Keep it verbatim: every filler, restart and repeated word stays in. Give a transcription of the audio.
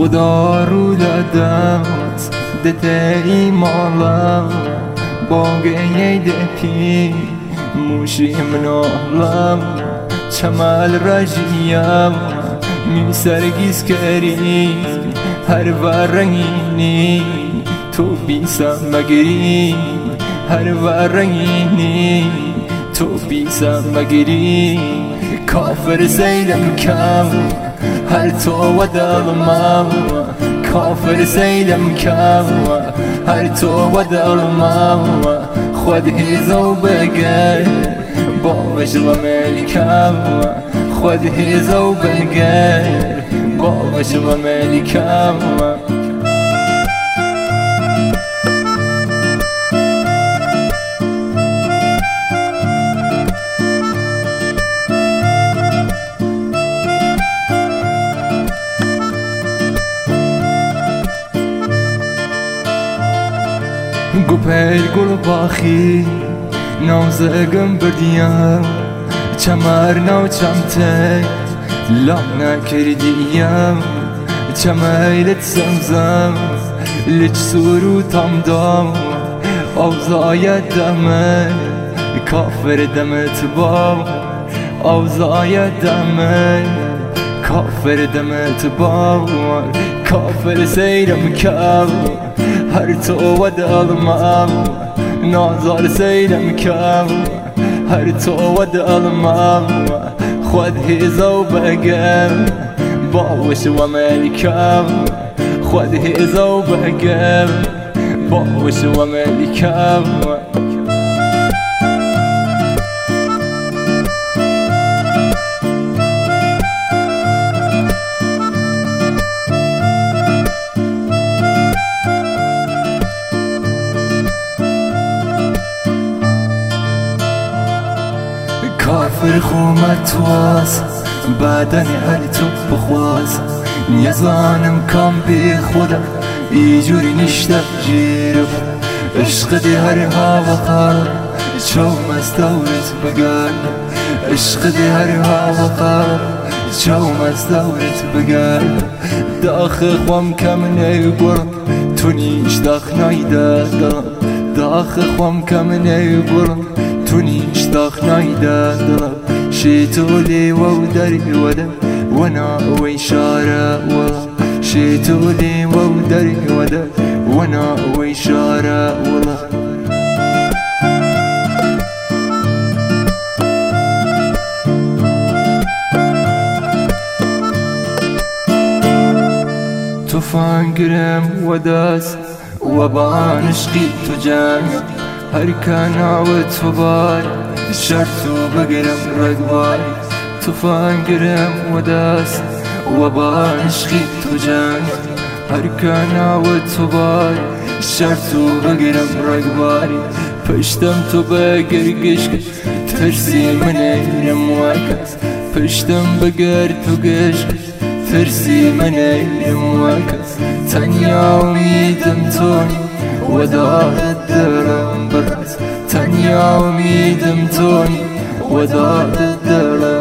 خدا رو دادم دته مالا باقی دپی موشی منالم چمال رجیم می سرگیز کری هر ورنگینی تو بیسم مگری هر ورنگینی تو بیسم مگری کافر سیلم کم هر تو و دلمم کافر سیلم کم هر تو و دلمم خود هیزو بگر با وجل ملکم خود هیزو بگر با وجل ملکم گوپل گل باخی نازگم بردیم چمر نو چمته لام نکردیم چمیلت زمزم لچ سورو تام دام اوزای دمه کافر دمت بام اوزای دمه کافر دمت بام کافر سیرم کم هر تو و دلمم نازار سیلم کم هر تو و دلمم خود هیزو بگم باوش و ملکم خود هیزو بگم باوش و ملکم کافر خومت واس بدن هر تو بخواز نیزانم کام بی خودم ایجوری نشته جیرم عشق دی هر هوا قرار چوم از دورت بگرد عشق دی هر هوا قرار چوم از دورت بگرد داخ خوام کم نیبرم تو نیش داخ نایده داخ خوام کم نیبرم تو نیش داخ نایده دلم شیطولی و دری ودم وانا ویشاره و شیطولی و دری ودم وانا ویشاره ولا تو فانگرم و دست و بانشقی تو جان هر کاناوت وبار شرطو بقرم رقبار تفانقرم وداس وبانشقي تجان هر کاناوت وبار شرطو بقرم رقباري پشتم تو بقرقش ترسي من ايرم واكس پشتم بقر تو قش ترسي من ايرم واكس تنيا وميدم توني ودار الدرم برس تنيا وميدم توني ودار الدرم